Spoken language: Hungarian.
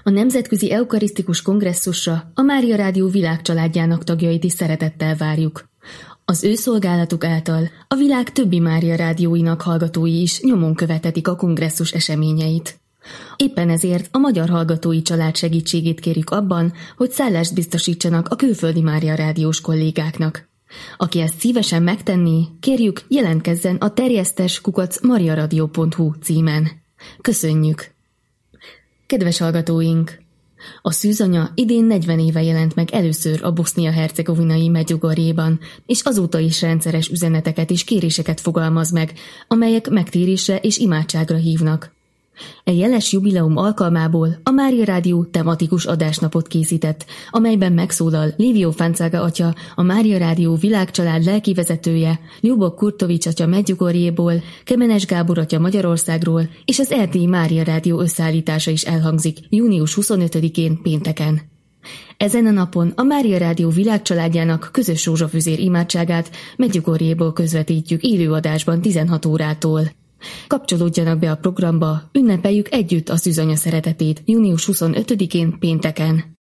A Nemzetközi Eukarisztikus Kongresszusra a Mária Rádió világcsaládjának tagjait is szeretettel várjuk. Az ő szolgálatuk által a világ többi Mária rádióinak hallgatói is nyomon követhetik a kongresszus eseményeit. Éppen ezért a magyar hallgatói család segítségét kérjük abban, hogy szállást biztosítsanak a külföldi Mária rádiós kollégáknak. Aki ezt szívesen megtenné, kérjük, jelentkezzen a terjesztes@mariaradio.hu címen. Köszönjük! Kedves hallgatóink! A Szűzanya idén 40 éve jelent meg először a bosznia-hercegovinai Medjugorjéban, és azóta is rendszeres üzeneteket és kéréseket fogalmaz meg, amelyek megtérésre és imádságra hívnak. E jeles jubileum alkalmából a Mária Rádió tematikus adásnapot készített, amelyben megszólal Livio Fanzaga atya, a Mária Rádió világcsalád lelkivezetője, Ljubok Kurtovics atya Medjugorjéból, Kemenes Gábor atya Magyarországról, és az erdélyi Mária Rádió összeállítása is elhangzik június 25-én pénteken. Ezen a napon a Mária Rádió világcsaládjának közös rózsafüzér imádságát Medjugorjéból közvetítjük élőadásban 16 órától. Kapcsolódjanak be a programba, ünnepeljük együtt a Szűzanya szeretetét június 25-én pénteken.